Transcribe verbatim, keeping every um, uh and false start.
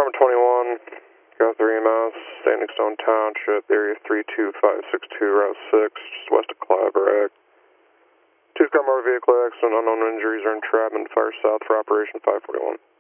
Department twenty-one, Guthrie E M S, Standing Stone Township, area three two five six two, Route six, just west of Claverack. Two car motor vehicle accident, unknown injuries or entrapment, fire south for Operation five forty-one.